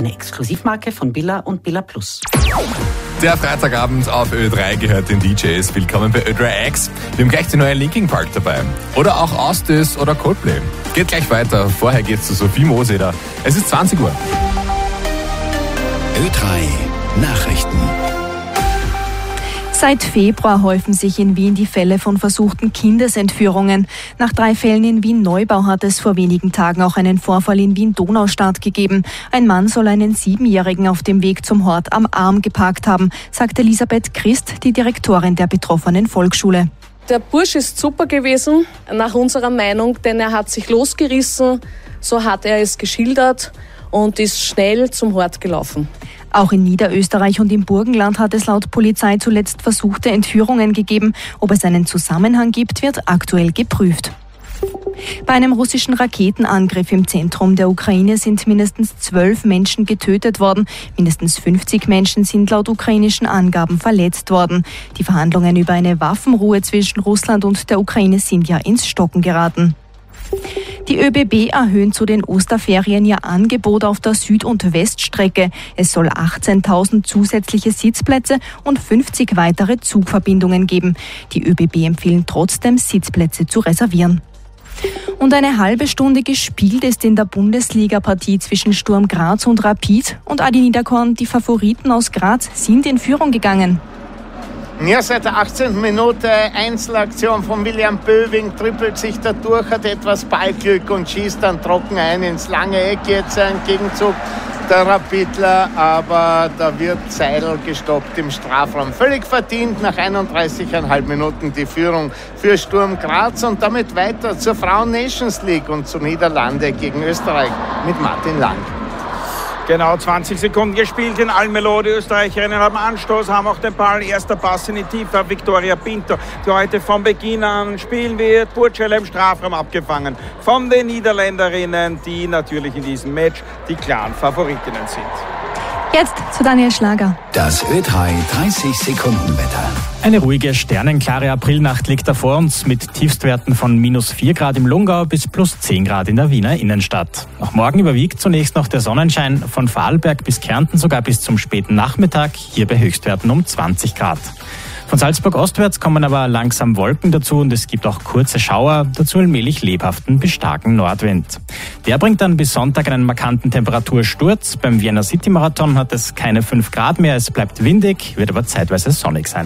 eine Exklusivmarke von Billa und Billa Plus. Der Freitagabend auf Ö3 gehört den DJs. Willkommen bei Ö3X. Wir haben gleich die neue Linkin Park dabei. Oder auch Austis oder Coldplay. Geht gleich weiter. Vorher geht's zu Sophie Moseder. Es ist 20 Uhr. Ö3 Nachrichten. Seit Februar häufen sich in Wien die Fälle von versuchten Kindesentführungen. Nach 3 Fällen in Wien-Neubau hat es vor wenigen Tagen auch einen Vorfall in Wien-Donaustadt gegeben. Ein Mann soll einen 7-Jährigen auf dem Weg zum Hort am Arm geparkt haben, sagt Elisabeth Christ, die Direktorin der betroffenen Volksschule. Der Bursch ist super gewesen, nach unserer Meinung, denn er hat sich losgerissen, so hat er es geschildert und ist schnell zum Hort gelaufen. Auch in Niederösterreich und im Burgenland hat es laut Polizei zuletzt versuchte Entführungen gegeben. Ob es einen Zusammenhang gibt, wird aktuell geprüft. Bei einem russischen Raketenangriff im Zentrum der Ukraine sind mindestens 12 Menschen getötet worden. Mindestens 50 Menschen sind laut ukrainischen Angaben verletzt worden. Die Verhandlungen über eine Waffenruhe zwischen Russland und der Ukraine sind ja ins Stocken geraten. Die ÖBB erhöhen zu den Osterferien ihr Angebot auf der Süd- und Weststrecke. Es soll 18.000 zusätzliche Sitzplätze und 50 weitere Zugverbindungen geben. Die ÖBB empfehlen trotzdem, Sitzplätze zu reservieren. Und eine halbe Stunde gespielt ist in der Bundesliga-Partie zwischen Sturm Graz und Rapid. Und Adi Niederkorn, die Favoriten aus Graz, sind in Führung gegangen. Ja, seit der 18. Minute Einzelaktion von William Böwing, trippelt sich da durch, hat etwas Ballglück und schießt dann trocken ein ins lange Eck. Jetzt ein Gegenzug der Rapidler, aber da wird Seidel gestoppt im Strafraum. Völlig verdient, nach 31,5 Minuten die Führung für Sturm Graz und damit weiter zur Frauen-Nations League und zu Niederlande gegen Österreich mit Martin Lang. Genau 20 Sekunden gespielt in Almelo. Die Österreicherinnen haben Anstoß, haben auch den Ball. Erster Pass in die Tiefe. Victoria Pinto, die heute von Beginn an spielen wird. Burchelle im Strafraum abgefangen von den Niederländerinnen, die natürlich in diesem Match die klaren Favoritinnen sind. Jetzt zu Daniel Schlager. Das Ö3 30-Sekunden-Wetter. Eine ruhige, sternenklare Aprilnacht liegt da vor uns mit Tiefstwerten von -4 Grad im Lungau bis +10 Grad in der Wiener Innenstadt. Auch morgen überwiegt zunächst noch der Sonnenschein, von Vorarlberg bis Kärnten sogar bis zum späten Nachmittag, hier bei Höchstwerten um 20 Grad. Von Salzburg ostwärts kommen aber langsam Wolken dazu und es gibt auch kurze Schauer, dazu allmählich lebhaften bis starken Nordwind. Der bringt dann bis Sonntag einen markanten Temperatursturz. Beim Vienna City Marathon hat es keine 5 Grad mehr, es bleibt windig, wird aber zeitweise sonnig sein.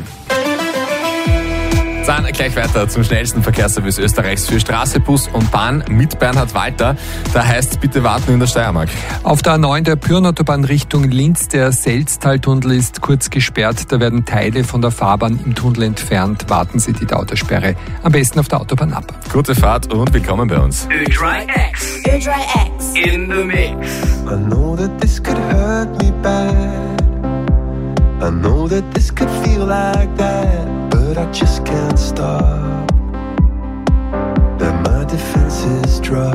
Dann gleich weiter zum schnellsten Verkehrsservice Österreichs für Straße, Bus und Bahn mit Bernhard Walter. Da heißt bitte warten in der Steiermark. Auf der A9 der Pyrnautobahn Richtung Linz, der Selztaltunnel ist kurz gesperrt. Da werden Teile von der Fahrbahn im Tunnel entfernt. Warten Sie die Autosperre am besten auf der Autobahn ab. Gute Fahrt und willkommen bei uns. Ö3X. Ö3X. In the mix. I know that this could hurt me bad. I know that this could feel like that. But I just can't stop. That my defenses drop.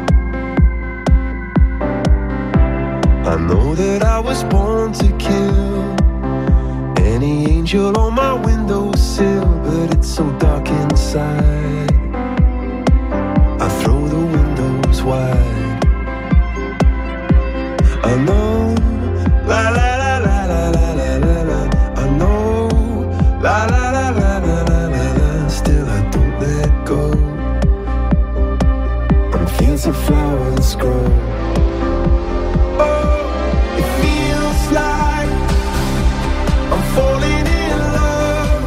I know that I was born to kill any angel on my windowsill, but it's so dark inside. I throw the windows wide. I know, la la la la la la la la la. I know, la la la la la la la la. Still I don't let go. And fields of flowers grow. Oh, it feels like I'm falling in love.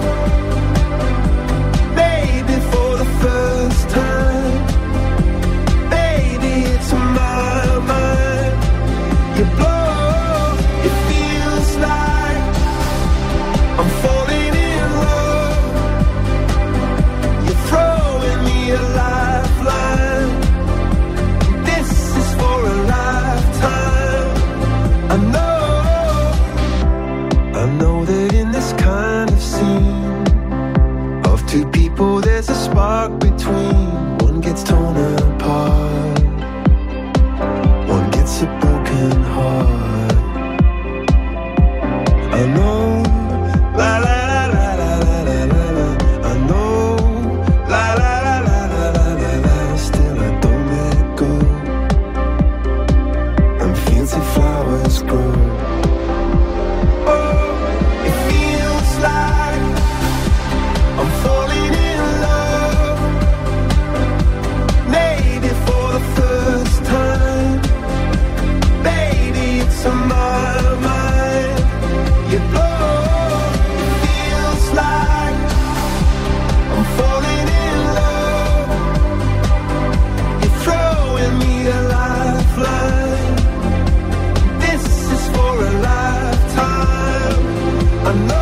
Maybe for the first time. Baby, it's my mind. You blow. It feels like I'm falling in love. You're throwing me a lifeline. This is for a lifetime. I know that in this kind of scene of two people there's a spark between. One gets torn apart, one gets a broken heart. I know, la la la la la la la la la. I know, la la la la la la la la. Still I don't let go. And fields of flowers grow. into my mind. You blow, it feels like I'm falling in love. You're throwing me a lifeline. This is for a lifetime. I know.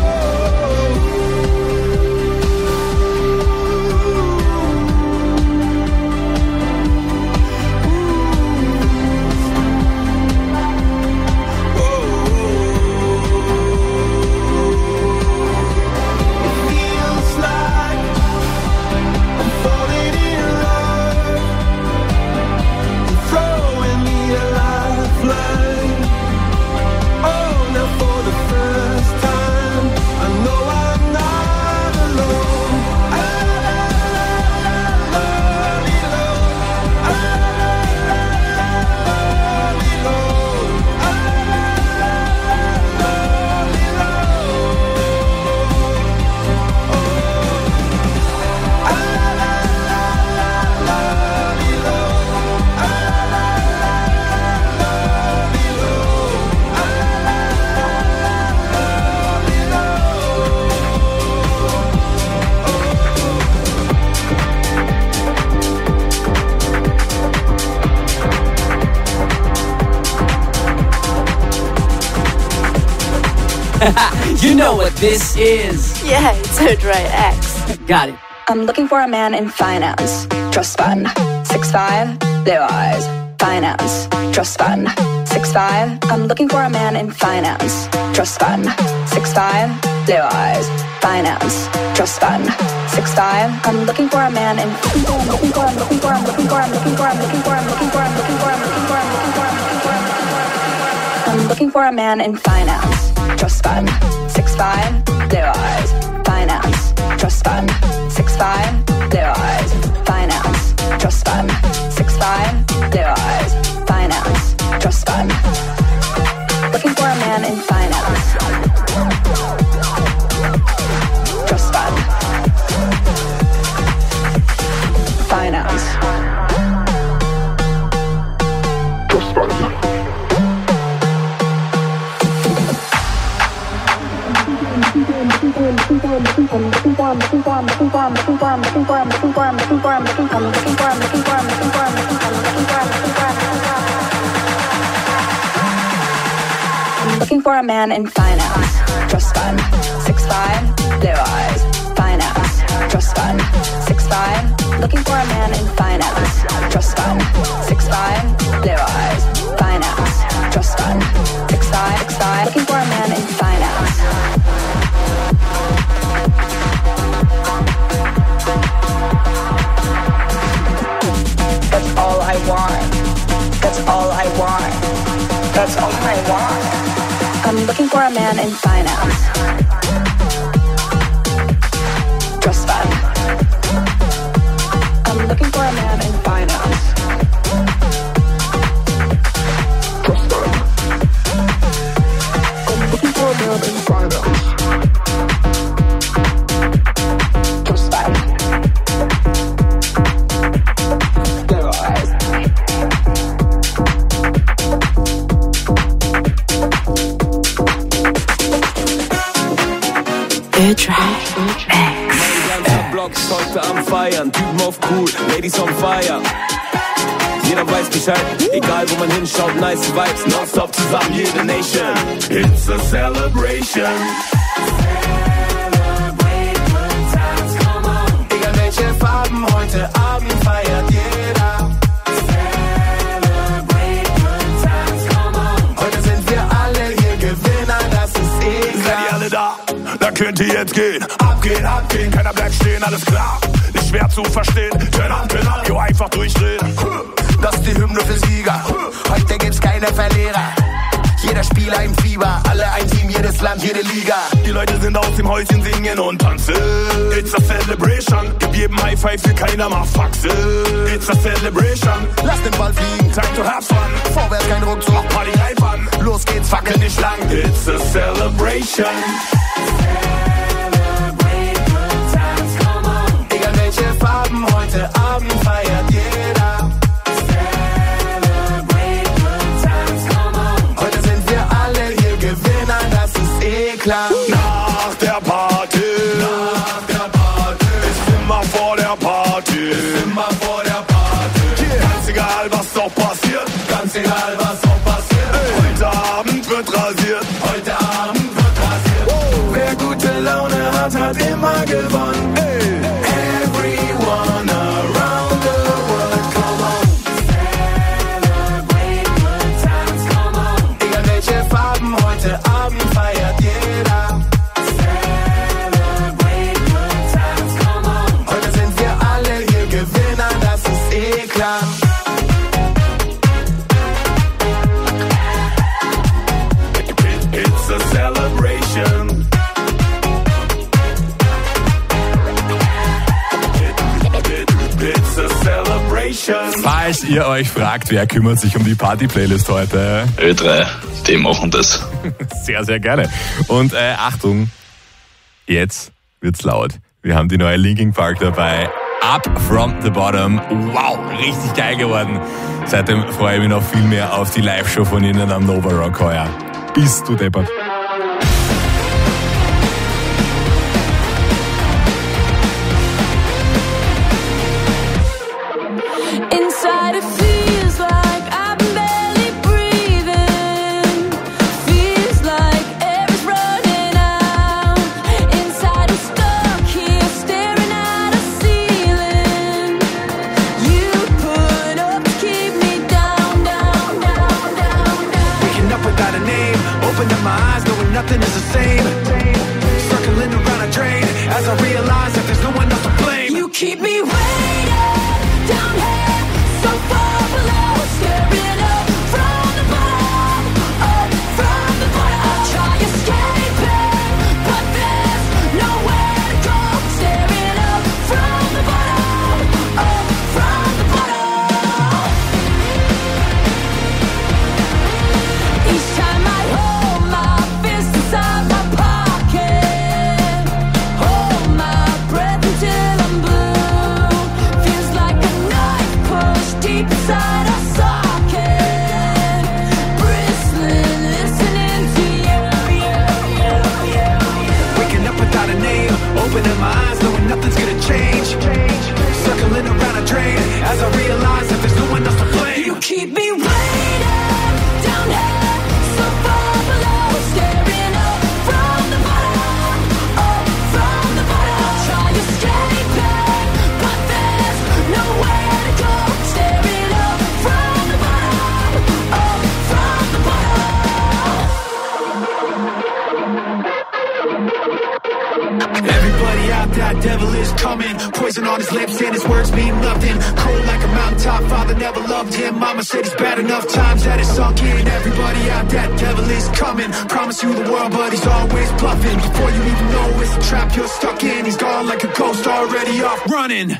You know what this is. Yeah, it's Odrai X. Got it. I'm looking for a man in finance. Trust fund. 6'5", blue eyes. Finance. Trust fund. 6'5". I'm looking for a man in finance. Trust fund. 6'5", blue eyes. Finance. Trust fund. 6'5". I'm looking for a man in. I'm looking for a man in finance. Trust fund. 6'5", blue eyes. Finance. Trust fund. 6'5", blue eyes. Finance. Trust fund. 6'5", blue eyes. Finance. Trust fund. Looking for a man in finance. Trust fund. Finance. Trust fund. I'm looking for a man in finance. Trust fund. 6'5", blue eyes. Finance. Trust fund. 6'5". Looking for a man in finance. Trust fund. 6'5", blue eyes. Finance. Trust fund. 6'5", 6'5". Looking for a man in finance. That's all I want. That's all I want. That's all I want. I'm looking for a man in finance. Trust fund. I'm looking for a man in finance. Trust fund. I'm looking for a man in finance. Trust fund. Blue eyes. Blocks heute am Feiern, Typen auf cool, Ladies on fire. Jeder weiß Bescheid, egal wo man hinschaut, nice Vibes, nonstop zusammen, jede Nation. It's a celebration. Celebrate good times, come on. Egal welche Farben, heute Abend feiert jeder. Celebrate good times, come on. Heute sind wir alle hier Gewinner, das ist egal. Seid ihr alle da? Dann könnt ihr jetzt gehen. Abgehen, abgehen, keiner bleibt stehen, alles klar. Nicht schwer zu verstehen, turn an, jo, einfach durchdrehen. Das ist die Hymne für Sieger, heute gibt's keine Verlierer. Jeder Spieler im Fieber, alle ein Team, jedes Land, jede Liga. Die Leute sind aus dem Häuschen, singen und tanzen. It's a celebration, gib jedem High Five, für keiner macht Faxe. It's a celebration, lass den Ball fliegen, time to have fun. Vorwärts kein Ruckzuck, mach Party live an. Los geht's, fackel nicht lang. It's a celebration. Farben, heute Abend feiert jeder. Celebrate good times, come on. Heute klar. Nach der Party ist immer vor der Party. Ganz egal, was doch passiert. Heute Abend wird rasiert. Wer gute Laune hat, hat immer gewonnen. Everyone around the world, come on. Celebrate good times, come on. Egal welche Farben, heute Abend feiert jeder. Celebrate good times, come on. Heute sind wir alle hier Gewinner, das ist eh klar. It's a celebration. It's a celebration. Falls ihr euch fragt, wer kümmert sich um die Party-Playlist heute? Ö3, die machen das. Sehr, sehr gerne. Und Achtung, jetzt wird's laut. Wir haben die neue Linkin Park dabei. Up from the bottom. Wow, richtig geil geworden. Seitdem freue ich mich noch viel mehr auf die Live-Show von Ihnen am Nova Rock heuer. Bist du deppert. Inside it feels like I'm barely breathing. Feels like air's running out. Inside I'm stuck here staring at a ceiling. You put up to keep me down. Waking up without a name, opened up my eyes knowing nothing is the same. Circling around a drain as I realize that there's no one else to blame. You keep me waiting down here, so far below, staring up from the bottom, up from the bottom. I try escaping, but there's nowhere to go. Staring up from the bottom, up from the bottom. Each time I hold my fist inside my pocket, hold my breath until I'm blue. Feels like a knife pushed deep inside a socket. Bristling, listening to you. Waking up without a name, opening my eyes knowing nothing's gonna change. Circling around a drain as I realize that there's no one else to blame. You keep me waiting down here, so far below, staring up from the bottom, up from the bottom. I try escaping, but there's nowhere to go. Staring up from the bottom, up from the bottom. Everybody out there, devil is coming. Poison on his lips and his words mean nothing. Cold like a mountaintop, father never loved him. Mama said he's bad enough times that it's sunk in. Everybody out there, devil is coming. Promise you the world, but he's always bluffing. Before you even know it's a trap you're stuck in. He's gone like a ghost already off running.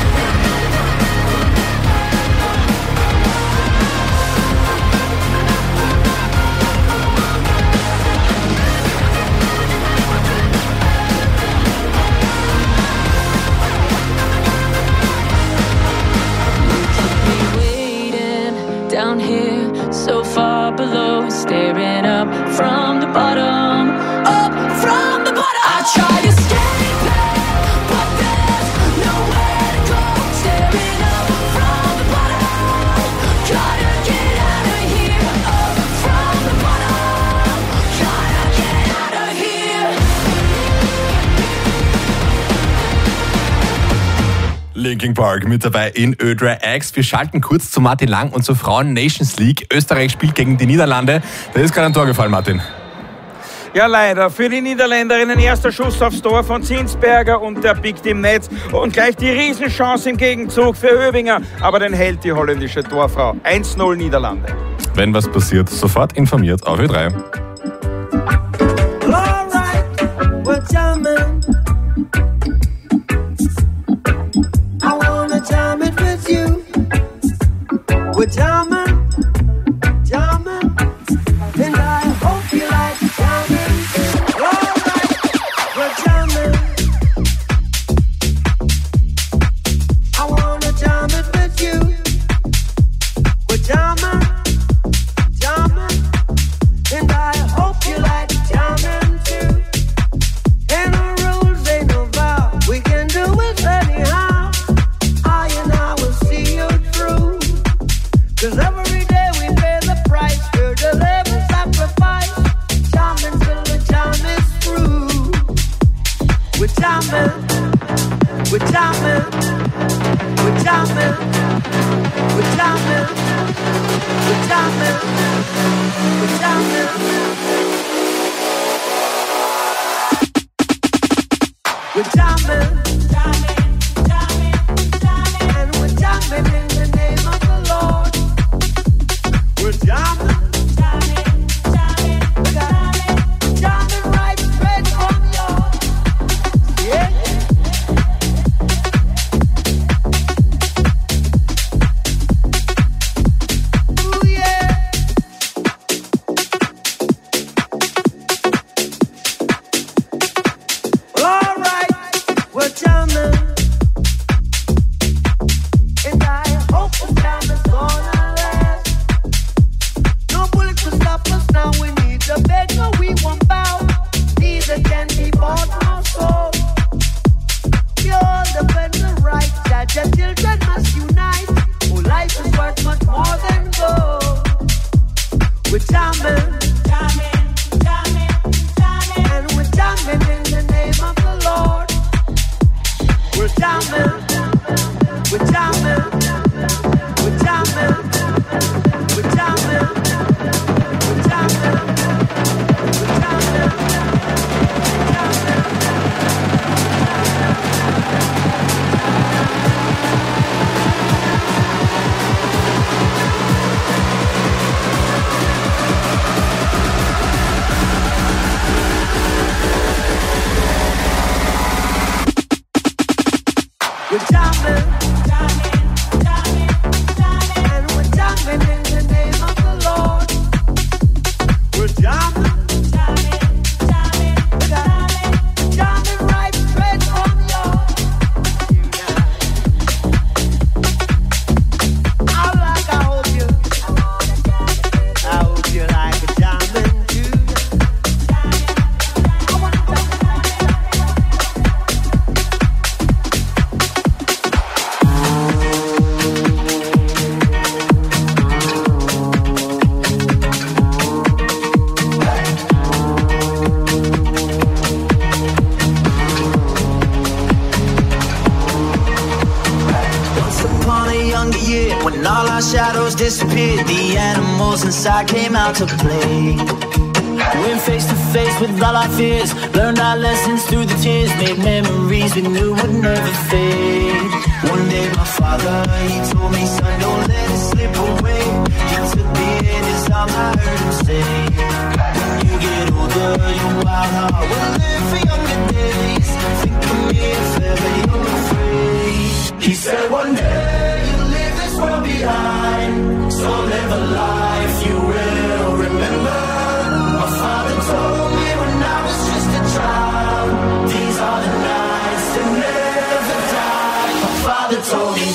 Down here, so far below, staring up from the bottom, up from the bottom. I try escaping, but there's nowhere to go. Staring up from the bottom, gotta get out of here. Up from the bottom, gotta get out of here. Linkin Park mit dabei in Ö3 X. Wir schalten kurz zu Martin Lang und zur Frauen-Nations League. Österreich spielt gegen die Niederlande. Da ist gerade ein Tor gefallen, Martin. Ja, leider. Für die Niederländerinnen erster Schuss aufs Tor von Zinsberger und der biegt im Netz. Und gleich die Riesenchance im Gegenzug für Höbinger. Aber den hält die holländische Torfrau. 1-0 Niederlande. Wenn was passiert, sofort informiert auf Ö3. And I hope you like jamming too. We're jamming, and we're jamming in the name of the Lord. We're jamming, jamming right straight from your, yeah. Ooh, yeah. Well, all right, we're jamming, and I hope the jam is gonna last. No bullets to stop us now. We need a beggar, we won't bow. Neither can be bought nor sold. Pure dependent right that your children must unite. Oh, life is worth much more than gold. We're jamming, and we're jamming in the name of the Lord. We're jamming, we're jamming, we're jamming, we're jamming, we're jamming, we're jamming, we're jamming, and we're jamming in the name of the Lord. We're jamming, jamming right straight from your. I hope you like a jamming too. Once upon a younger year, when all our shadows disappeared, the animals inside came out to play. Went face to face with all our fears, learned our lessons through the tears, made memories we knew would never fade. One day my father, he told me, son, don't let it slip away. He took me in his arms, I heard him say, when you get older, your wild heart will live for younger days. Think of me if ever you're afraid. He said one day you'll leave this world behind, so live a life you will remember. My father told me when I was just a child, these are the nights that never die. My father told me.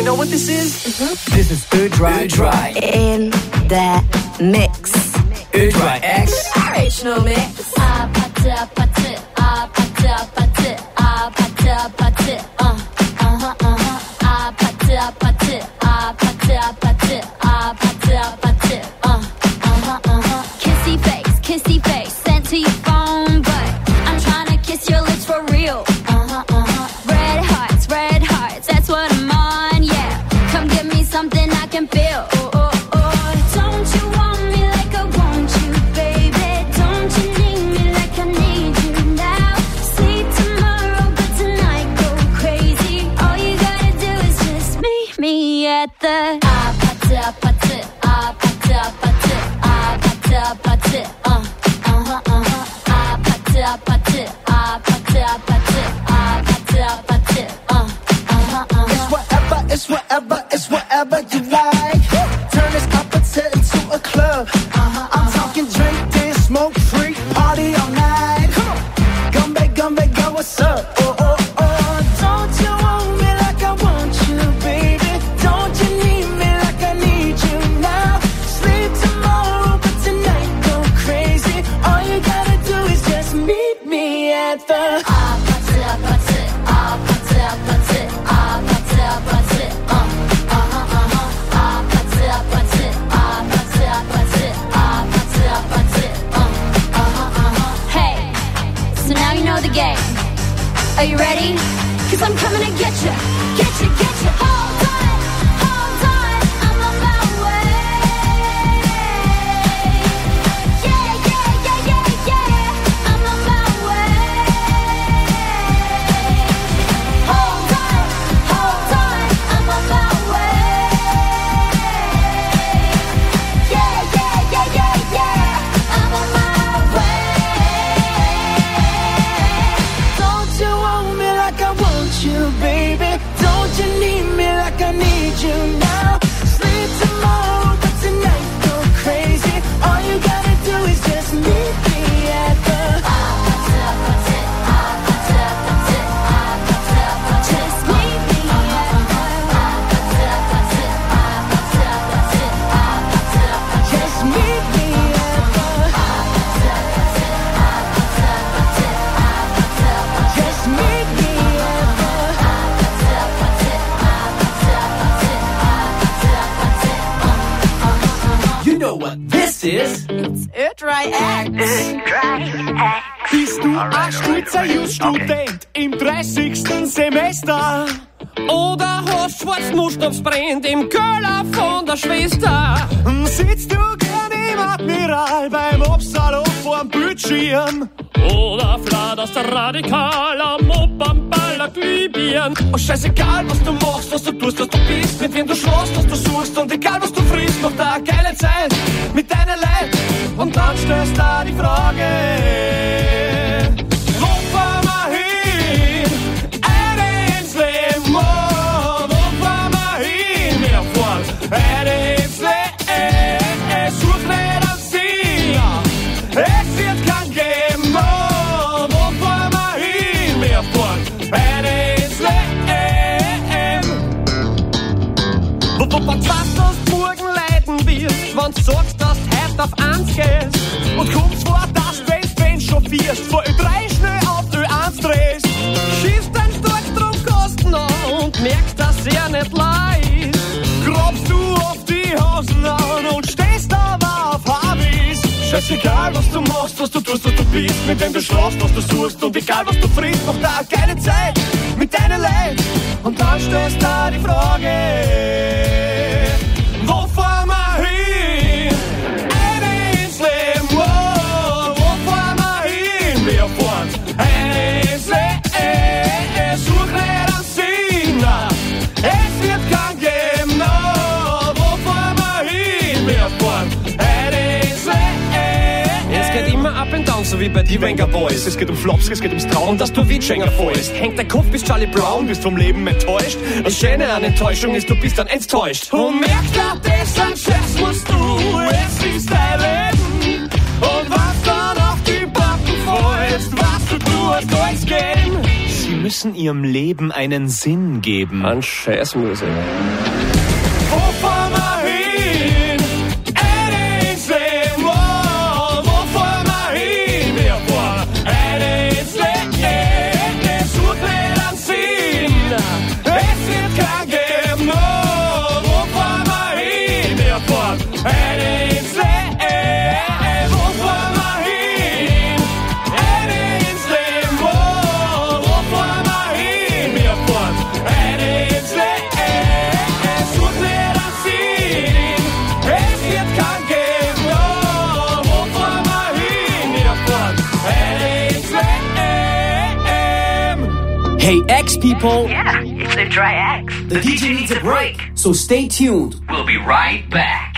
know what this is? This is Erdrei. Erdrei. In the mix. Erdrei X. Original mix. Kissy face, sent to your phone, but I'm trying to kiss your lips for real. Red hearts, that's what I'm on, yeah. Come give me something I can feel. Don't you want me like I want you, baby? Don't you need me like I need you now? Sleep tomorrow, but tonight go crazy. All you gotta do is just meet me at the It's whatever you like. Turn this opposite into a club. I'm talking drink, dance, smoke, freak, party all night. Come on, come back, girl, what's up? Oh. Don't you want me like I want you, baby? Don't you need me like I need you now? Sleep tomorrow, but tonight go crazy. All you gotta do is just meet me at the the game. Are you ready? 'Cause I'm coming to get you. Hold on, I'm on my way. Yeah, I'm on my way. Hold on, I'm on my way. Yeah, I'm on my way. you, baby. Don't you need me like I need you now? Sleep tomorrow, but tonight go crazy. All you gotta do is just meet me at the just meet me at just meet me at just meet me. You know what this is? It's Erdrei X. Bist du ein stolzer Just-Student im 30. Semester? Oder hast Schwarzmuschnapsbrennt im Keller von der Schwester? Sitzt du gern im Admiral beim Absalon vorm Bildschirm? Oder flatterst radikal am Opernball aktivieren? Oh, scheißegal, was du machst, was du tust, was du bist, mit wem du schläfst, was du suchst und egal, was du frisst, macht da eine geile Zeit mit deinen Leid. Und dann stellst du da die Frage, wo fahren wir hin? Eine ins Leben, oh, wo fahren wir hin? Wir fahren eine ins Leben, such nicht am Sieger, es wird kein geben, oh, wo fahren wir hin? Wir fahren eine ins Leben. Wo weißt du, dass du morgen leiden wirst, wenn du sagst, dass du heute auf 1 gehst und kommst vor, dass du wenn chauffierst, vor Ö3 schnell auf Ö1 drehst, schießt dein Starkstromkosten an und merkst, dass er nicht leid. Grabst du auf die Hosen an und stehst aber auf Habis. Scheißegal, was du machst, was du tust, was du bist, mit wem du schlafst, was du suchst und egal, was du frisst, macht da keine Zeit mit deinen Leid. Und dann stellst du da die Frage, wo fahren wir hin? Eine ins Leben, oh, wo fahren wir hin? Wir fahren eine ins Leben, such nicht am Sieger, es wird kein geben, no, wo fahren wir hin? Wir fahren eine ins Leben. Es geht immer up and down, so wie bei die Wenger Boys. Es geht um Flops, es geht ums Trauen, dass du wie Schenker fällst. Hängt dein Kopf bis Charlie Brown, bist vom Leben enttäuscht. Das Schöne an Enttäuschung ist, du bist dann enttäuscht. Und merkst du, das ein Scherz musst du, es ist dein Leben. Und was dann auf die Backen fällst, was du tust, alles geben. Sieh mich müssen ihrem Leben einen Sinn geben. An Scheißmusik. Wo fahren wir hin? Eine ins Leben, wo fahren wir hin? Wir fahren eine ins Leben, sucht nicht einen Sinn. Es wird kein geben, no. Wo fahren wir hin? Wir fahren eine ins Leben, wo fahren wir hin? Eine ins Leben, wo fahren wir hin? Wir fahren eine ins Leben, sucht nicht einen Sinn. Es wird kein geben, no. Wo fahren wir hin? Wir fahren eine ins Leben. Hey, X people. Yeah, it's the Dry X. The DJ needs a break, so stay tuned. We'll be right back.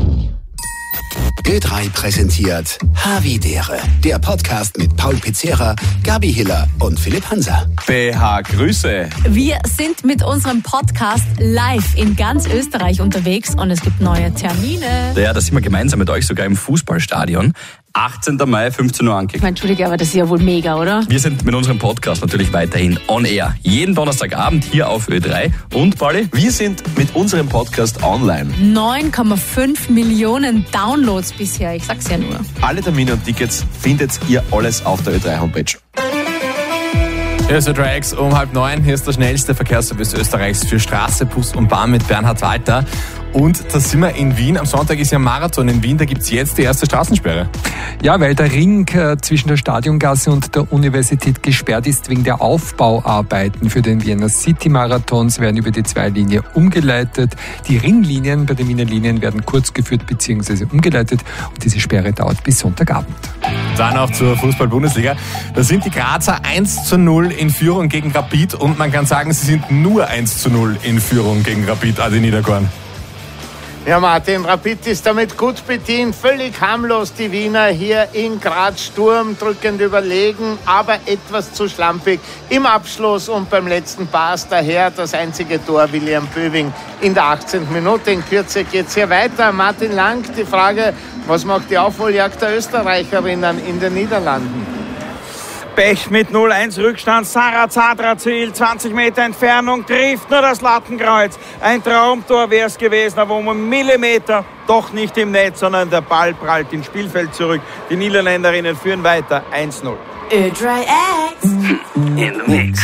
Ö3 präsentiert Havidere, der Podcast mit Paul Pizzera, Gabi Hiller und Philipp Hanser. BH Grüße. Wir sind mit unserem Podcast live in ganz Österreich unterwegs und es gibt neue Termine. Ja, da sind wir gemeinsam mit euch sogar im Fußballstadion. 18. Mai, 15 Uhr angekündigt. Entschuldige, aber das ist ja wohl mega, oder? Wir sind mit unserem Podcast natürlich weiterhin on air. Jeden Donnerstagabend hier auf Ö3. Und, Pauli? Wir sind mit unserem Podcast online. 9,5 Millionen Downloads bisher, ich sag's ja nur. Alle Termine und Tickets findet ihr alles auf der Ö3 Homepage. Hier ist Ö3 X um 8:30. Hier ist der schnellste Verkehrsservice Österreichs für Straße, Bus und Bahn mit Bernhard Walter. Und da sind wir in Wien. Am Sonntag ist ja Marathon in Wien. Da gibt's jetzt die erste Straßensperre. Ja, weil der Ring zwischen der Stadiongasse und der Universität gesperrt ist wegen der Aufbauarbeiten für den Vienna City Marathons, werden über die 2 Linien umgeleitet. Die Ringlinien bei den Wiener Linien werden kurz geführt bzw. umgeleitet und diese Sperre dauert bis Sonntagabend. Dann auch zur Fußball-Bundesliga. Da sind die Grazer 1:0 in Führung gegen Rapid und man kann sagen, sie sind nur 1:0 in Führung gegen Rapid, Adi Niederkorn. Ja, Martin, Rapid ist damit gut bedient, völlig harmlos die Wiener hier in Graz, sturmdrückend überlegen, aber etwas zu schlampig im Abschluss und beim letzten Pass daher das einzige Tor William Böwing in der 18. Minute. In Kürze geht's hier weiter. Martin Lang, die Frage, was macht die Aufholjagd der Österreicherinnen in den Niederlanden? Pech mit 0-1 Rückstand. Sarah Zadra-Ziel, 20 Meter Entfernung, trifft nur das Lattenkreuz. Ein Traumtor wäre es gewesen, aber um einen Millimeter doch nicht im Netz, sondern der Ball prallt ins Spielfeld zurück. Die Niederländerinnen führen weiter 1:0. Ö3 X In the mix.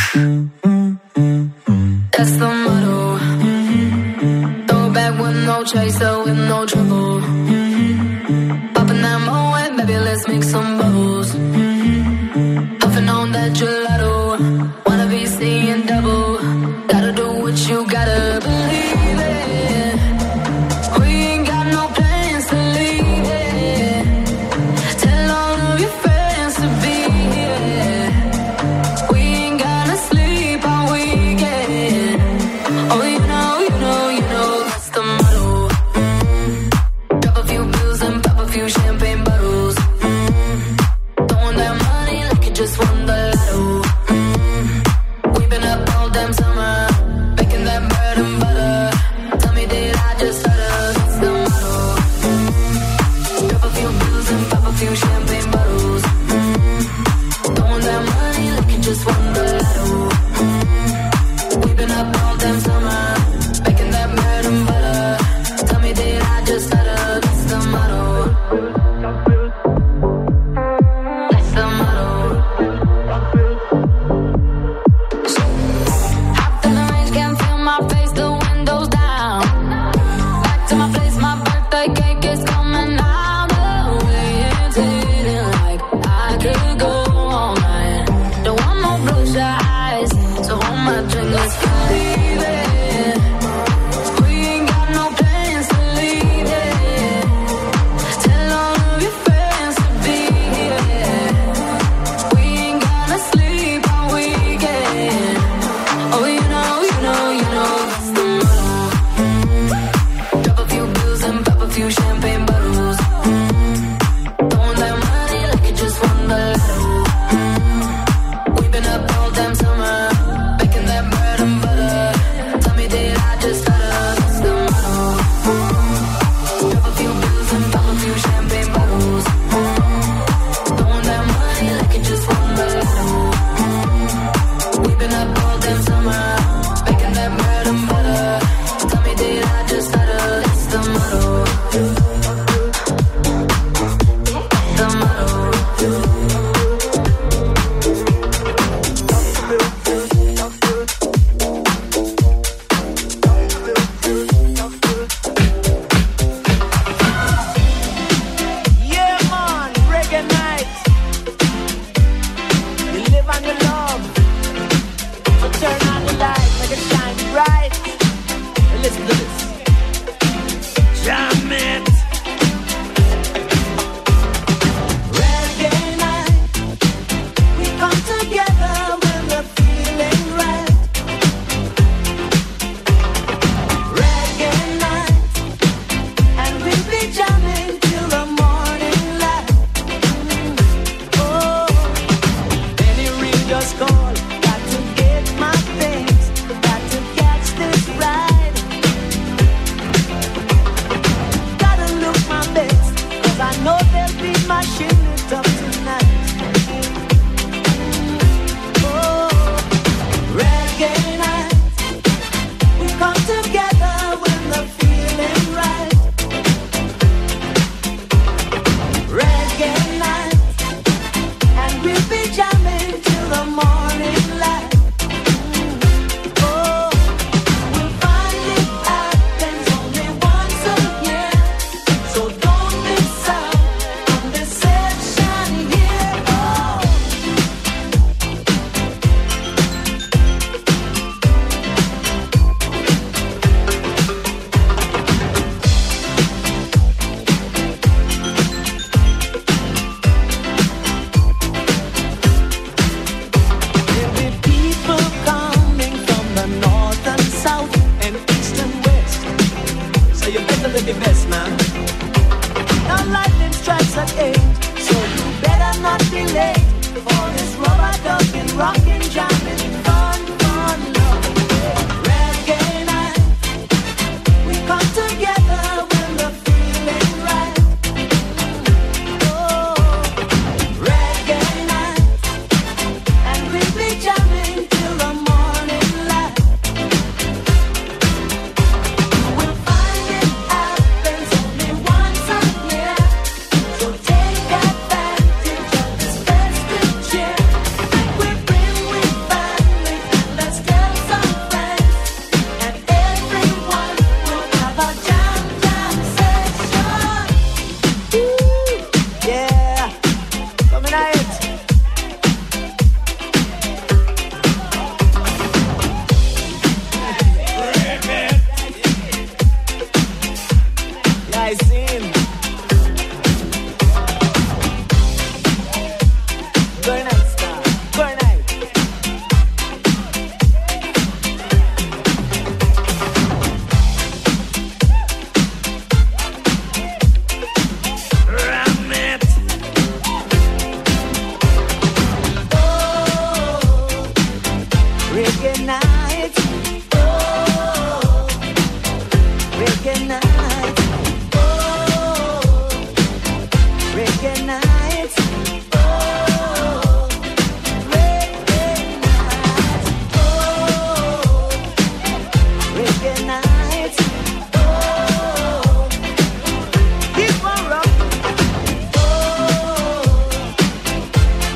That's the motto. Throw back with no chaser, with no trouble. Popping that Moet, baby, let's make some bubbles. Puffing on that gelato, wanna be seeing double. Gotta do what you gotta believe it. We ain't got no plans to leave it. Tell all of your friends to be here. We ain't gonna sleep all weekend. Oh, you know, that's the motto. Drop a few bills and pop a few champagne bottles. Throwing that money like you just won the lotto.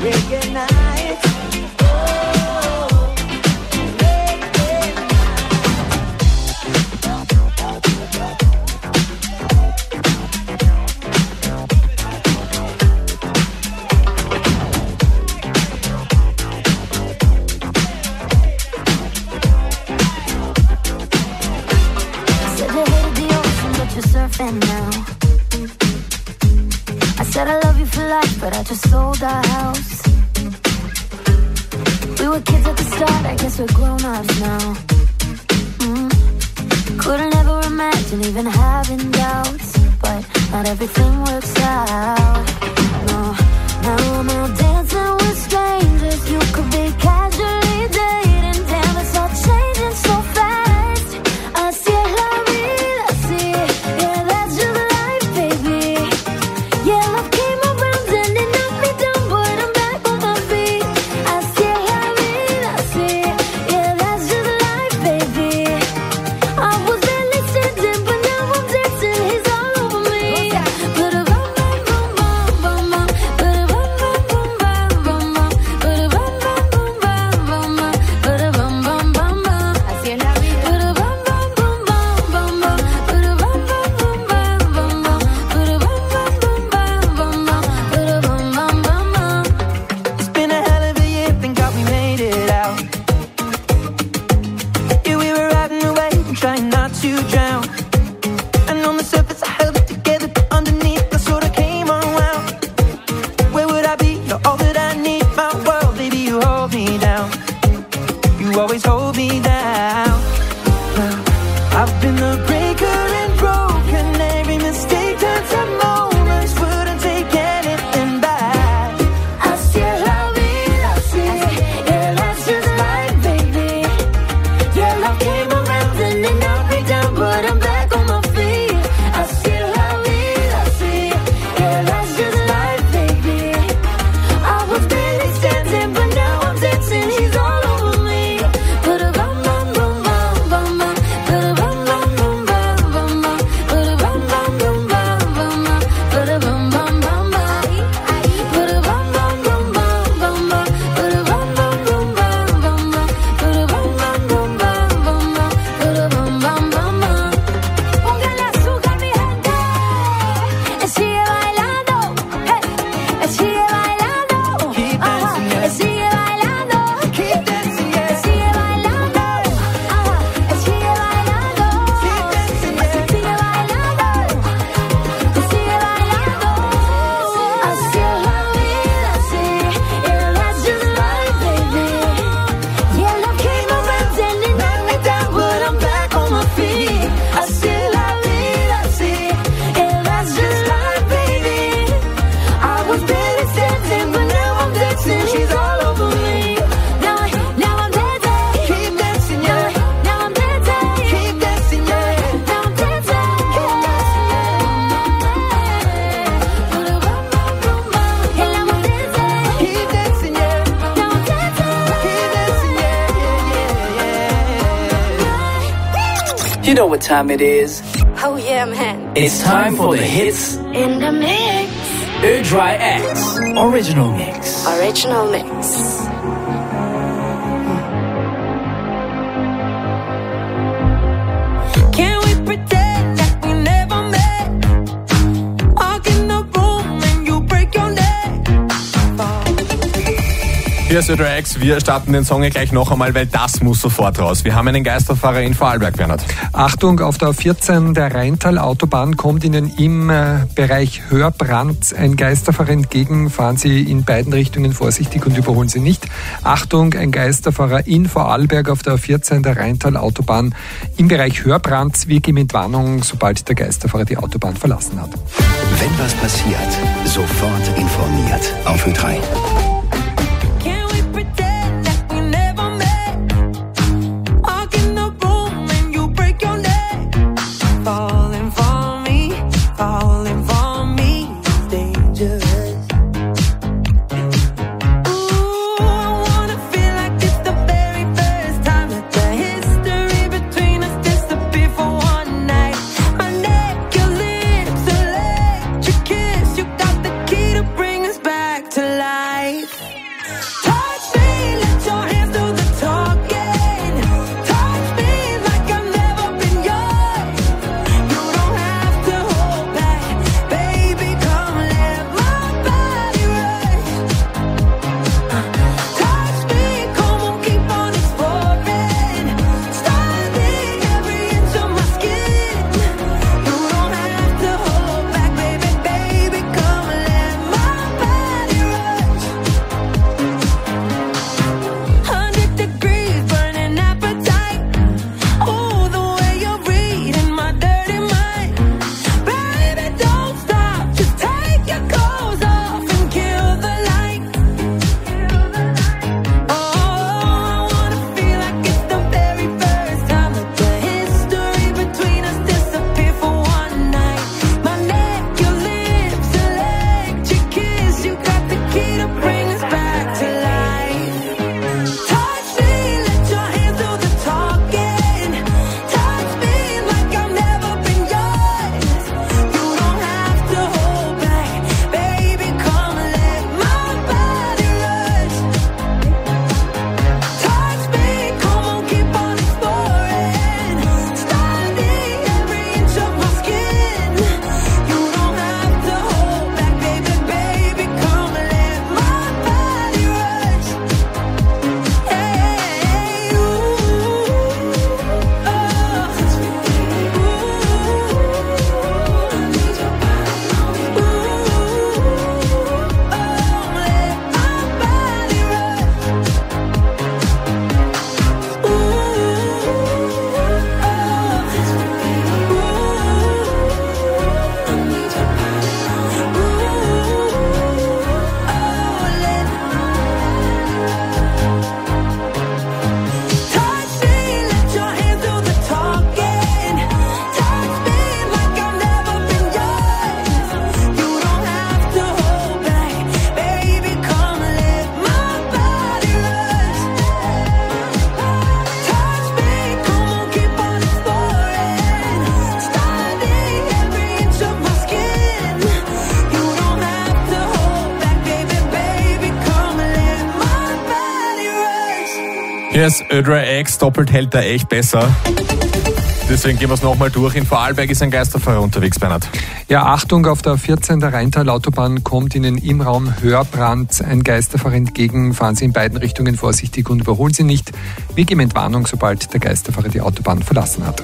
reggae night. Surfing now. I said I love you for life, but I just sold our house. We were kids at the start, I guess we're grown-ups now. Couldn't ever imagine even having doubts, but not everything works out. No, now I'm out dancing with strangers. You could be casually dating. Damn, it's all changing so fast. I see la vida, I see. Yeah, that's just life, baby. Yeah, love came around and it knocked me down, but I'm back on my feet. I see la vida, I see. Yeah, that's just life, baby. I was barely standing, but now I'm dancing. He's all over me. But a bum bum bum bum bum, but a bum bum bum bum bum, but a bum bum bum bum bum, but a bum bum bum bum. I see la vida. But a bum bum bum bum bum, but a bum bum bum bum bum, but a bum bum bum bum bum, but a bum bum bum bum. It's been a hell of a year, thank God we made it out. Yeah, we were riding away and trying not to drown. And on the surface I held it together, but underneath I sort of came unwound. Where would I be? You're all that I need, my world, baby, you hold me down. You always hold me down. Well, I've been the breaker and broken. Every mistake turns to moments, wouldn't take anything back. I still love it, I see. Yeah, that's just life, baby. Yeah, love came around and it knocked me down, but I'm back on my feet. I still love it, I see. Yeah, that's just life, baby. I was barely standing, but now I'm dancing. He's all over me. Put a bum bum bum bum bum bum. Put a bum bum bum bum bum bum. Put a bum bum bum bum bum bum. Put a bum bum bum bum. Put a bum bum bum bum bum bum. Put a bum bum bum bum bum bum. Put a bum bum bum bum bum bum. Put a bum bum bum bum. Póngale azúcar, mi gente. Sigue bailando. Sigue bailando. Sigue bailando. Keep dancing, yeah. Sigue bailando. Sigue bailando. Sigue bailando. Sigue bailando. I still love it, I see. Yeah, that's just life, baby. Yeah, love came around and it knocked me down, but I'm back on my feet. I still love it, I see. Yeah, that's just life, baby. I was barely standing, but now I'm dancing. She's all over me. Now I'm dancing. Keep dancing, yeah. Now I'm dancing. Keep dancing, yeah. Now I'm dancing. Put a bum bum bum bum. And now I'm dancing. Keep dancing, yeah. Now I'm dancing. Keep dancing, yeah. You know what time it is. Oh yeah, man. It's time for the hits In the mix. Dry X Original Mix. Original mix. Can we pretend that we never met? Walk in the room and you break your neck. Hier ist Dry X. Wir starten den Song gleich noch einmal, weil das muss sofort raus. Wir haben einen Geisterfahrer in Vorarlberg, Bernhard. Achtung, auf der 14 der Rheintal-Autobahn kommt Ihnen im Bereich Hörbrand ein Geisterfahrer entgegen. Fahren Sie in beiden Richtungen vorsichtig und überholen Sie nicht. Achtung, ein Geisterfahrer in Vorarlberg auf der 14 der Rheintal-Autobahn im Bereich Hörbrand. Wir geben Entwarnung, sobald der Geisterfahrer die Autobahn verlassen hat. Wenn was passiert, sofort informiert auf Ö3. Can we pretend that we never met? Walk in the room and you break your neck. Falling for me is dangerous. Ooh, I wanna feel like it's the very first time that the history between us disappeared for one night. My neck, your lips, electric kiss. You got the key to bring us back to life. Hier ist Ödra X, doppelt hält er echt besser. Deswegen gehen wir es nochmal durch. In Vorarlberg ist ein Geisterfahrer unterwegs, Bernhard. Ja, Achtung, auf der 14. Rheintal-Autobahn kommt Ihnen im Raum Hörbrand ein Geisterfahrer entgegen. Fahren Sie in beiden Richtungen vorsichtig und überholen Sie nicht. Wir geben Entwarnung, sobald der Geisterfahrer die Autobahn verlassen hat.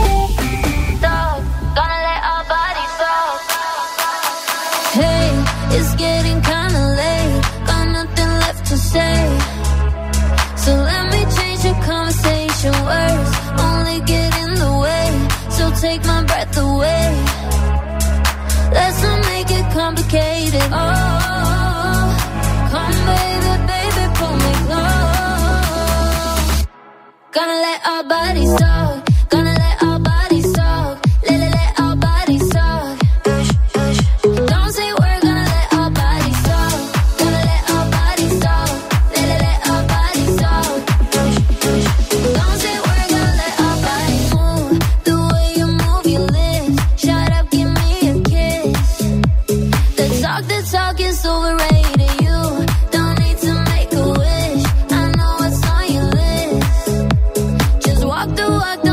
Hey, it's getting kinda late. Got nothing left to say. So let me change the conversation. Words only get in the way. So take my breath away. Let's not make it complicated. Oh, come baby, baby, pull me close. Gonna let our bodies talk. Gonna let our bodies talk. Let our bodies talk. Don't say we're gonna let our bodies talk. Gonna let our bodies talk. Let our bodies talk. Don't say we're gonna let our bodies move. The way you move your lips. Shut up, give me a kiss. The talk is overrated. You don't need to make a wish. I know what's on your list. Just walk the walk.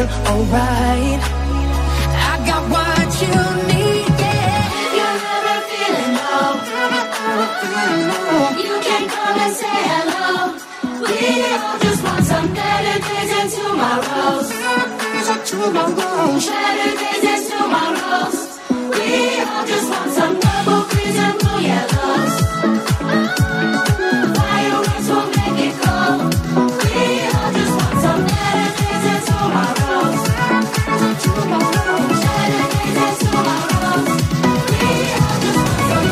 feel alright. I got what you need, yeah. If you're ever feeling low, you can call and say hello. We all just want some better days and tomorrows. Better days and tomorrows. We all just want some double greens and blue yellows. Fireworks will make it cold. We all just want some better days and tomorrows. Better days and tomorrows. We all just want some.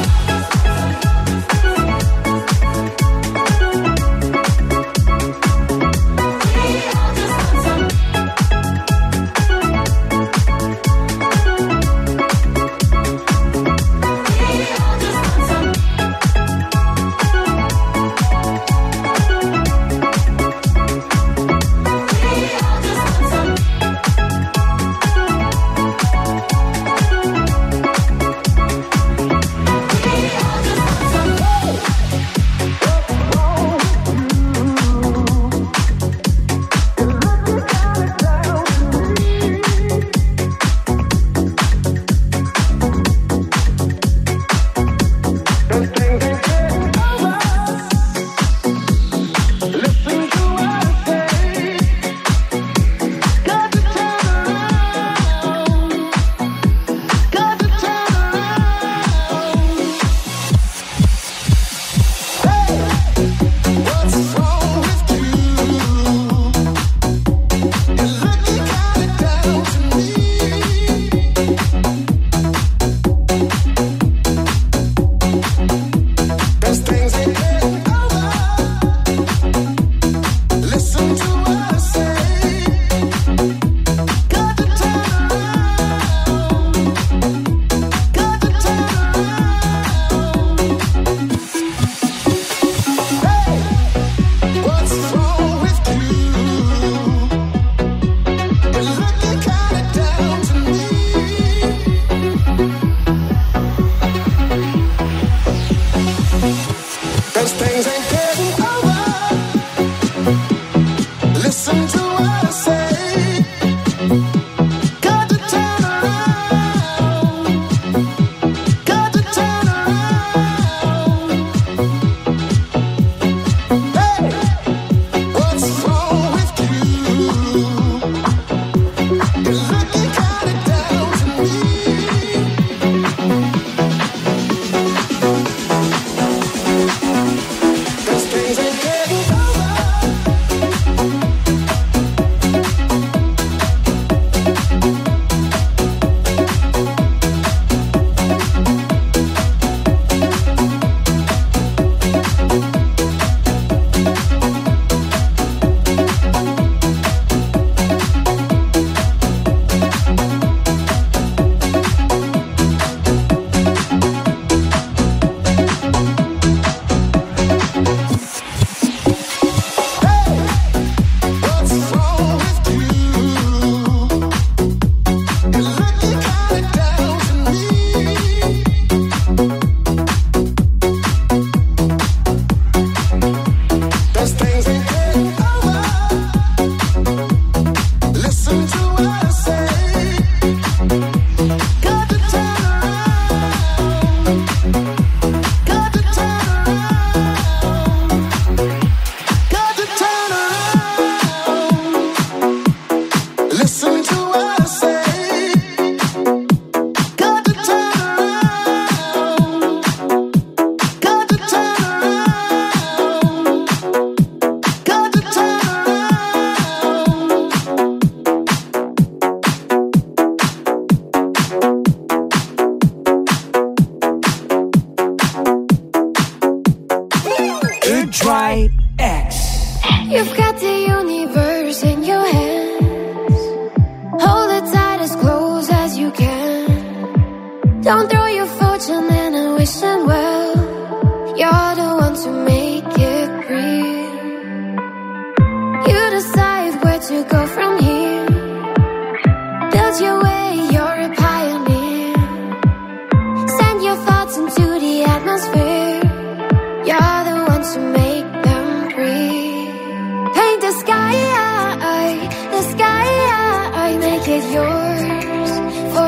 Dry X. You've got the universe in your hands. Hold it tight as close as you can. Don't throw your fortune in a wishing well. You're the one to make it real. You decide where to go from here. Build your way, you're a pioneer. Send your thoughts into the atmosphere. You're the one to make them breathe. Paint the sky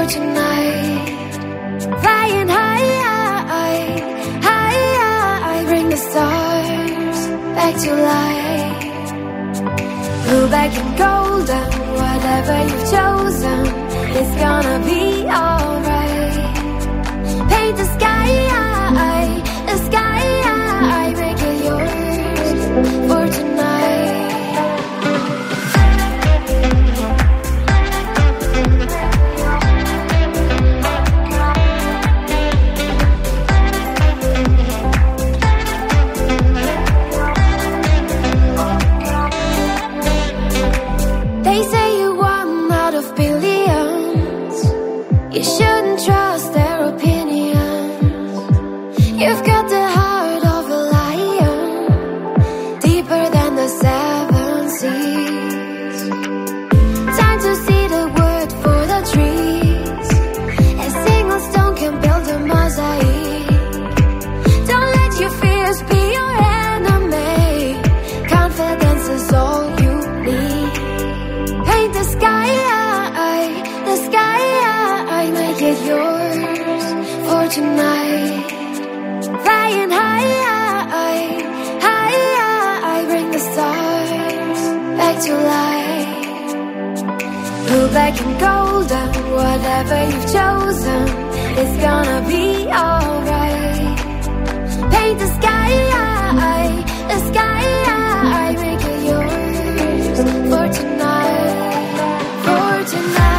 for tonight. Flying high, bring the stars back to life. Blue, black and golden, whatever you've chosen, it's gonna be alright. Paint the sky, make it yours for tonight. They say you're one out of billions. You shouldn't trust their opinions. You've got the heart of a lion, deeper than the seven seas. Time to see the wood for the trees. A single stone can build a mosaic. Don't let your fears be your enemy. Confidence is all you need. Paint the sky, make it yours for tonight. Flying high, bring the stars back to life. Blue, black and golden, whatever you've chosen, it's gonna be alright. Paint the sky, make it yours for tonight, for tonight.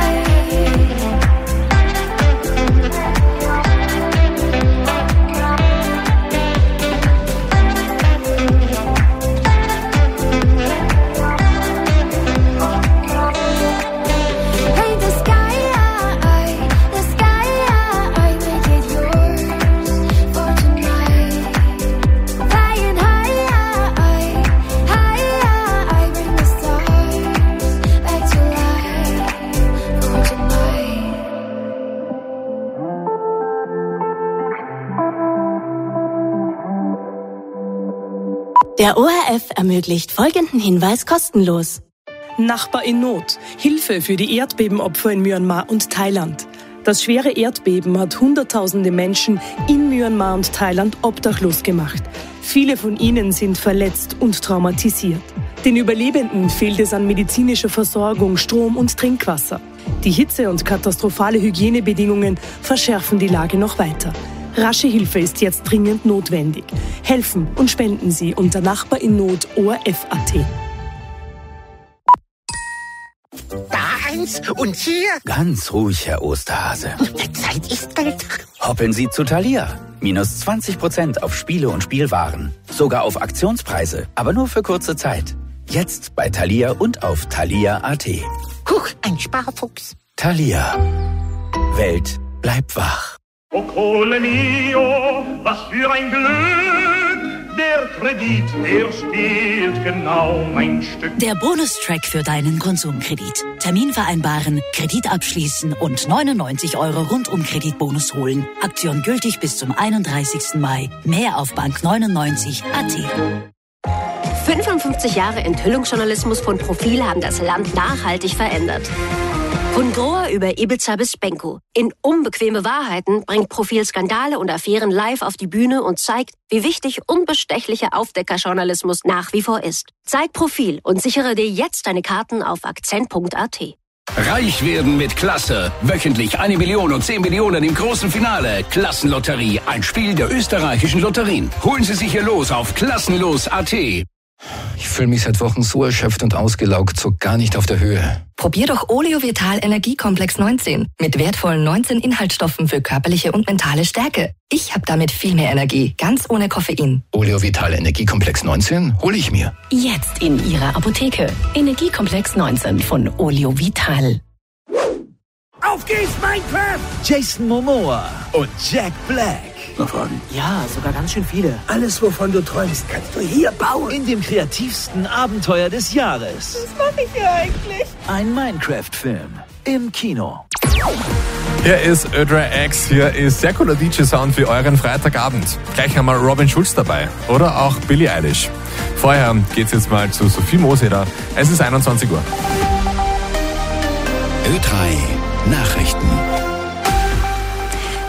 Der ORF ermöglicht folgenden Hinweis kostenlos. Nachbar in Not. Hilfe für die Erdbebenopfer in Myanmar und Thailand. Das schwere Erdbeben hat Hunderttausende Menschen in Myanmar und Thailand obdachlos gemacht. Viele von ihnen sind verletzt und traumatisiert. Den Überlebenden fehlt es an medizinischer Versorgung, Strom und Trinkwasser. Die Hitze und katastrophale Hygienebedingungen verschärfen die Lage noch weiter. Rasche Hilfe ist jetzt dringend notwendig. Helfen und spenden Sie unter Nachbar in Not ORF.at. Da eins und hier. Ganz ruhig, Herr Osterhase. Zeit ist Geld. Hoppeln Sie zu Thalia. Minus 20% auf Spiele und Spielwaren. Sogar auf Aktionspreise, aber nur für kurze Zeit. Jetzt bei Thalia und auf thalia.at. Huch, ein Sparfuchs. Thalia. Welt bleibt wach. O Cole mio, was für ein Glück, der Kredit, der spielt genau mein Stück. Der Bonustrack für deinen Konsumkredit. Termin vereinbaren, Kredit abschließen und 99 € Rundum-Kreditbonus holen. Aktion gültig bis zum 31. Mai. Mehr auf bank99.at. 55 Jahre Enthüllungsjournalismus von Profil haben das Land nachhaltig verändert. Von Grohr über Ibiza bis Benko. In Unbequeme Wahrheiten bringt Profil Skandale und Affären live auf die Bühne und zeigt, wie wichtig unbestechlicher Aufdeckerjournalismus nach wie vor ist. Zeig Profil und sichere dir jetzt deine Karten auf akzent.at. Reich werden mit Klasse. Wöchentlich 1 Million und 10 Millionen im großen Finale. Klassenlotterie, ein Spiel der österreichischen Lotterien. Holen Sie sich hier los auf klassenlos.at. Ich fühle mich seit Wochen so erschöpft und ausgelaugt, so gar nicht auf der Höhe. Probier doch Oleovital Energiekomplex 19 mit wertvollen 19 Inhaltsstoffen für körperliche und mentale Stärke. Ich habe damit viel mehr Energie, ganz ohne Koffein. Oleovital Energiekomplex 19 hole ich mir. Jetzt in Ihrer Apotheke. Energiekomplex 19 von Oleovital. Auf geht's, Minecraft! Jason Momoa und Jack Black. Noch Fragen? Ja, sogar ganz schön viele. Alles, wovon du träumst, kannst du hier bauen. In dem kreativsten Abenteuer des Jahres. Was mache ich hier eigentlich? Ein Minecraft-Film im Kino. Hier ist Ö3 X, hier ist sehr cooler DJ-Sound für euren Freitagabend. Gleich haben wir Robin Schulz dabei oder auch Billie Eilish. Vorher geht's jetzt mal zu Sophie Moseder. Es ist 21 Uhr. Ö3 Nachrichten.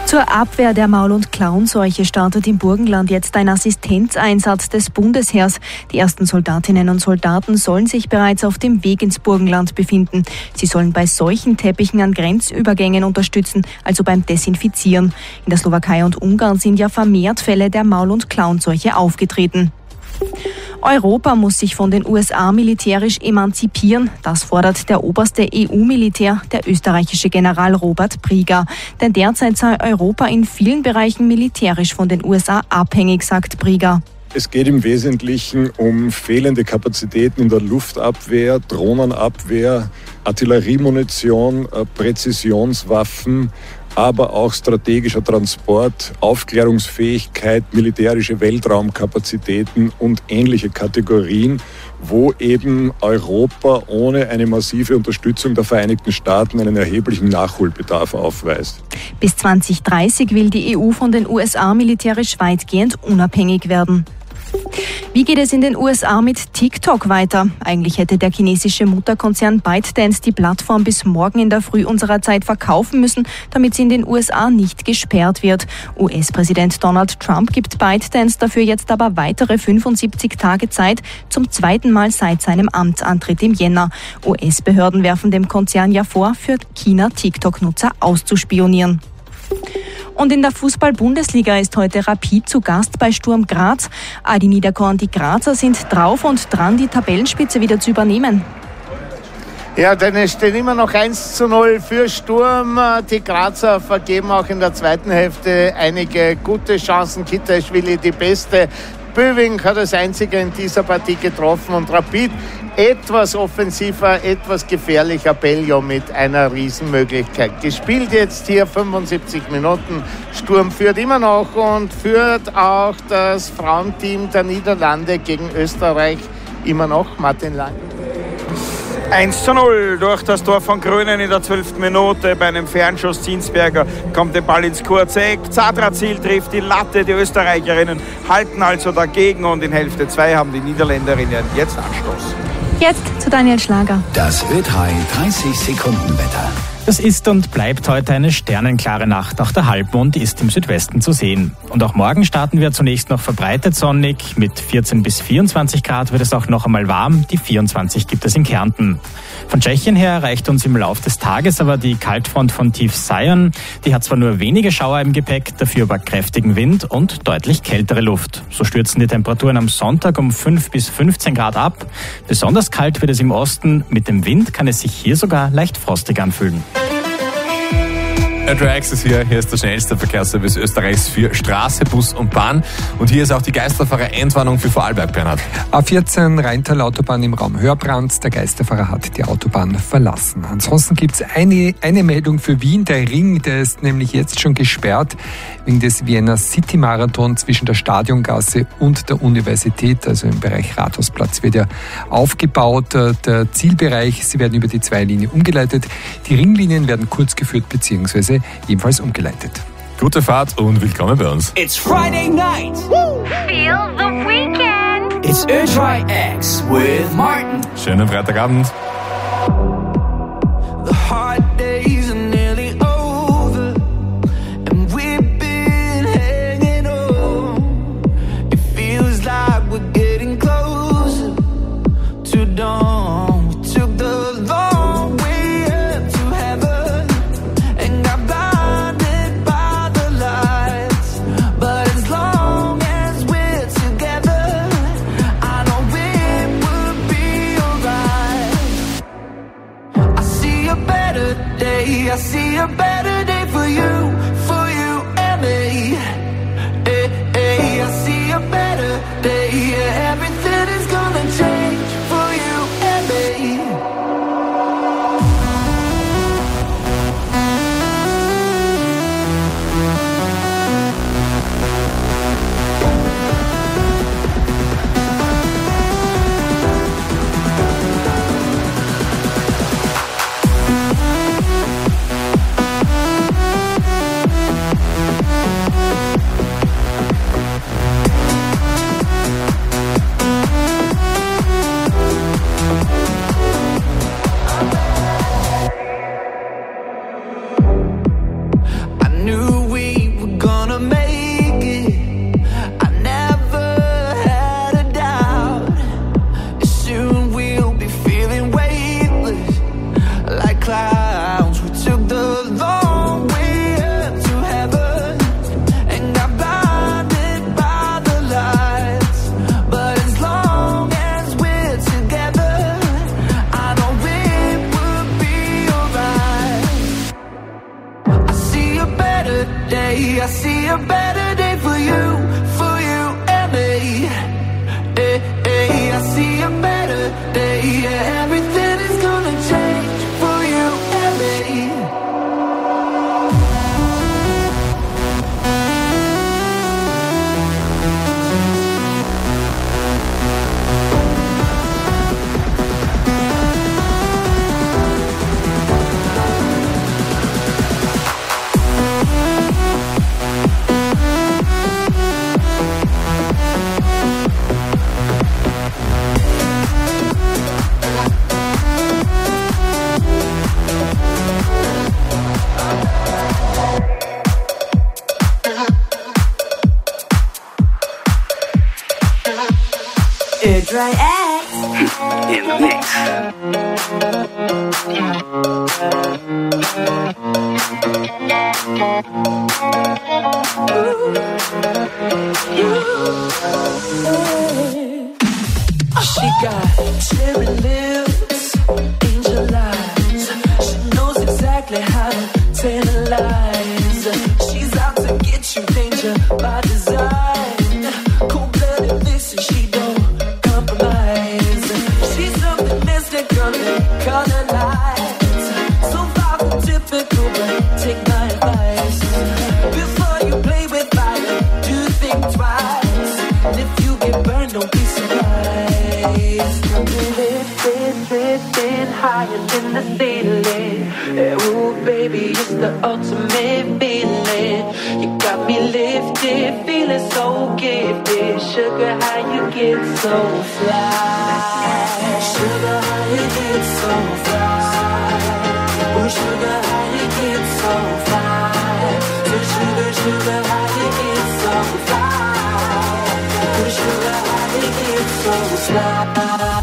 Zur Abwehr der Maul- und Klauenseuche startet im Burgenland jetzt ein Assistenzeinsatz des Bundesheers. Die ersten Soldatinnen und Soldaten sollen sich bereits auf dem Weg ins Burgenland befinden. Sie sollen bei Seuchenteppichen an Grenzübergängen unterstützen, also beim Desinfizieren. In der Slowakei und Ungarn sind ja vermehrt Fälle der Maul- und Klauenseuche aufgetreten. Europa muss sich von den USA militärisch emanzipieren. Das fordert der oberste EU-Militär, der österreichische General Robert Brieger. Denn derzeit sei Europa in vielen Bereichen militärisch von den USA abhängig, sagt Brieger. Es geht im Wesentlichen um fehlende Kapazitäten in der Luftabwehr, Drohnenabwehr, Artilleriemunition, Präzisionswaffen, aber auch strategischer Transport, Aufklärungsfähigkeit, militärische Weltraumkapazitäten und ähnliche Kategorien, wo eben Europa ohne eine massive Unterstützung der Vereinigten Staaten einen erheblichen Nachholbedarf aufweist. Bis 2030 will die EU von den USA militärisch weitgehend unabhängig werden. Wie geht es in den USA mit TikTok weiter? Eigentlich hätte der chinesische Mutterkonzern ByteDance die Plattform bis morgen in der Früh unserer Zeit verkaufen müssen, damit sie in den USA nicht gesperrt wird. US-Präsident Donald Trump gibt ByteDance dafür jetzt aber weitere 75 Tage Zeit, zum zweiten Mal seit seinem Amtsantritt im Jänner. US-Behörden werfen dem Konzern ja vor, für China TikTok-Nutzer auszuspionieren. Und in der Fußball-Bundesliga ist heute Rapid zu Gast bei Sturm Graz. Die Niederkorn, die Grazer sind drauf und dran, die Tabellenspitze wieder zu übernehmen. Ja, denn es steht immer noch 1:0 für Sturm. Die Grazer vergeben auch in der zweiten Hälfte einige gute Chancen. Kitaishvili die beste. Böwing hat als einziger in dieser Partie getroffen und Rapid etwas offensiver, etwas gefährlicher. Bellio mit einer Riesenmöglichkeit. Gespielt jetzt hier 75 Minuten. Sturm führt immer noch und führt auch das Frauenteam der Niederlande gegen Österreich immer noch. Martin Lang. 1:0 durch das Tor von Grünen in der 12. Minute. Bei einem Fernschuss Zinsberger kommt der Ball ins kurze Eck. Zadrazil trifft die Latte. Die Österreicherinnen halten also dagegen und in Hälfte 2 haben die Niederländerinnen jetzt Anstoß. Jetzt zu Daniel Schlager. Das Ö3 30-Sekunden-Wetter. Das ist und bleibt heute eine sternenklare Nacht. Auch der Halbmond ist im Südwesten zu sehen. Und auch morgen starten wir zunächst noch verbreitet sonnig. Mit 14 bis 24 Grad wird es auch noch einmal warm. Die 24 gibt es in Kärnten. Von Tschechien her erreicht uns im Lauf des Tages aber die Kaltfront von tief Sion. Die hat zwar nur wenige Schauer im Gepäck, dafür aber kräftigen Wind und deutlich kältere Luft. So stürzen die Temperaturen am Sonntag um 5 bis 15 Grad ab. Besonders kalt wird es im Osten. Mit dem Wind kann es sich hier sogar leicht frostig anfühlen. Ö3X ist hier ist der schnellste Verkehrsservice Österreichs für Straße, Bus und Bahn. Und hier ist auch die Geisterfahrer-Endwarnung für Vorarlberg, Bernhard. A14 Rheintal-Autobahn im Raum Hörbrand. Der Geisterfahrer hat die Autobahn verlassen. Ansonsten gibt es eine Meldung für Wien. Der Ring, der ist nämlich jetzt schon gesperrt wegen des Vienna City Marathon zwischen der Stadiongasse und der Universität. Also im Bereich Rathausplatz wird ja aufgebaut. Der Zielbereich, sie werden über die 2 Linien umgeleitet. Die Ringlinien werden kurz geführt bzw. ebenfalls umgeleitet. Gute Fahrt und willkommen bei uns. It's Friday night. Woo! Feel the weekend. It's Ö3X with Martin. Schönen Freitagabend. The hard days are nearly over, and we've been hanging on. It feels like we're getting closer to dawn. We took the long way up to heaven and got blinded by the lights. But as long as we're together, I know it will be alright. I see a better day, I see a better day for you and me. Hey, hey, I see a better day, yeah, everything is gonna change for you and me. day. I see a better day for you and me. I see a better day. Yeah, everything is gonna change for you and me. Dry X in the mix. She got cherry lips, angel eyes. She knows exactly how to tantalize. She's out to get you, danger by design. Cold-blooded vixen, she don't compromise. She's something mystical and color lights. So far from typical, but take my advice. Before you play with fire, do think twice. And if you get burned, don't be surprised. Come be drifting higher than the ceiling. Ooh, baby, it's the ultimate feeling. You got me lifted, feeling so gifted. Sugar, how you get so fly? Sugar, how you get so fly? Oh, sugar, how you get so fly? So sugar, how you get so fly? Oh, sugar, how you get so fly?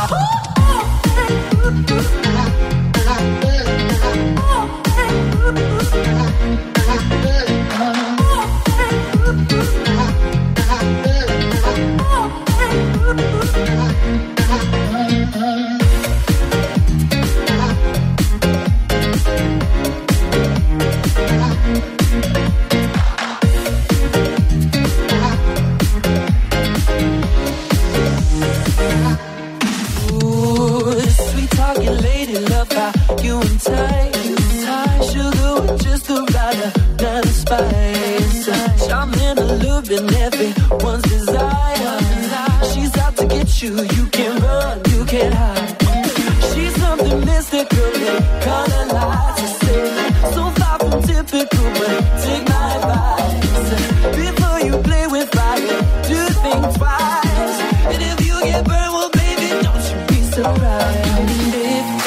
Everyone's desire. She's out to get you. You can't run, you can't hide. She's something mystical, color lights. So far from typical, but take my